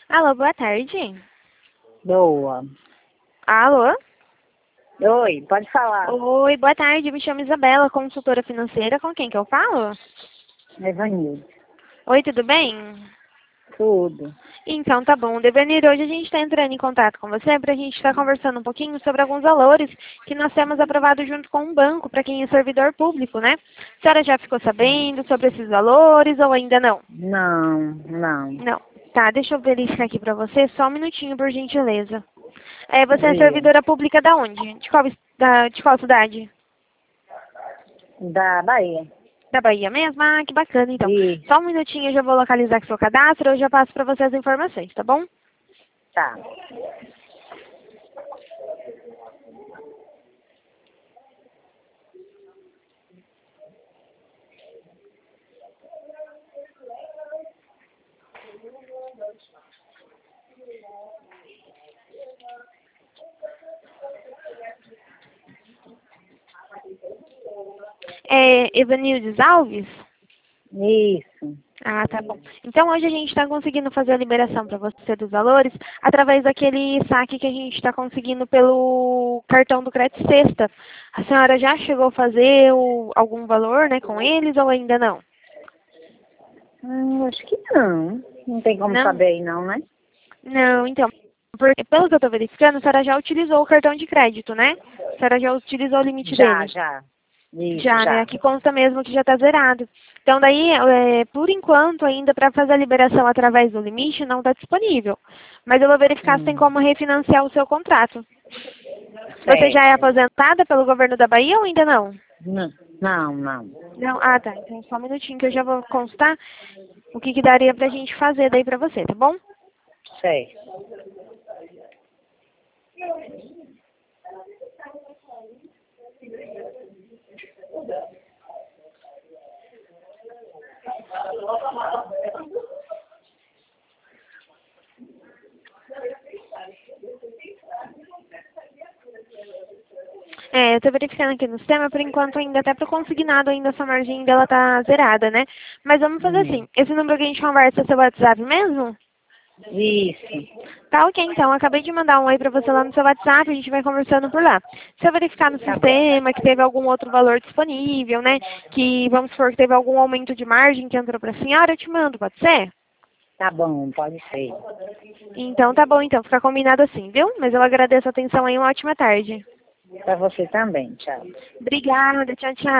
Alô, boa tarde. Boa. Alô? Oi, pode falar. Oi, boa tarde. Me chamo Isabela, consultora financeira. Com quem que eu falo? Evanildo. Oi, tudo bem? Tudo. Então, tá bom. Devenir, hoje a gente está entrando em contato com você para a gente estar conversando um pouquinho sobre alguns valores que nós temos aprovado junto com um banco para quem é servidor público, né? A senhora já ficou sabendo sobre esses valores ou ainda não? Não. Não. Tá, deixa eu verificar aqui para você, só um minutinho, por gentileza. Você é Diga. servidora pública da onde? De qual cidade? Da Bahia. Da Bahia mesmo? Ah, que bacana, então. E Só um minutinho, eu já vou localizar aqui seu cadastro, eu já passo para você as informações, tá bom? tá. Evanildes Alves? Isso. Ah, tá bom. Então hoje a gente está conseguindo fazer a liberação para você dos valores através daquele saque que a gente está conseguindo pelo cartão do Crédito Sexta. A senhora já chegou a fazer algum valor, né, com eles ou ainda não? Acho que não. Não tem como Não? saber aí não, né? Não, então. Porque, pelo que eu estou verificando, a senhora já utilizou o cartão de crédito, né? A senhora já utilizou o limite dele. Já. Isso, Já, né? já. Aqui consta mesmo que já está zerado. Então, daí, por enquanto, ainda para fazer a liberação através do limite, não está disponível. Mas eu vou verificar se tem Hum, como refinanciar o seu contrato. Você já é certo. aposentada pelo governo da Bahia ou ainda não? Não. Não? Ah, tá. Então, só um minutinho que eu já vou constar o que daria pra gente fazer daí pra você, tá bom? Certo. Eu tô verificando aqui no sistema, por enquanto ainda até pro consignado ainda essa margem dela tá zerada, né? Mas vamos fazer assim, esse número que a gente conversa é seu WhatsApp mesmo? Isso. Tá ok, então. Eu acabei de mandar um oi pra você lá no seu WhatsApp, a gente vai conversando por lá. Se eu verificar no Tá bom. sistema que teve algum outro valor disponível, né? Que vamos supor que teve algum aumento de margem que entrou pra senhora, eu te mando, pode ser? Tá bom, pode ser. Então tá bom, então. Fica combinado assim, viu? Mas eu agradeço a atenção aí, uma ótima tarde. Pra você também, tchau. Obrigada, tchau, tchau.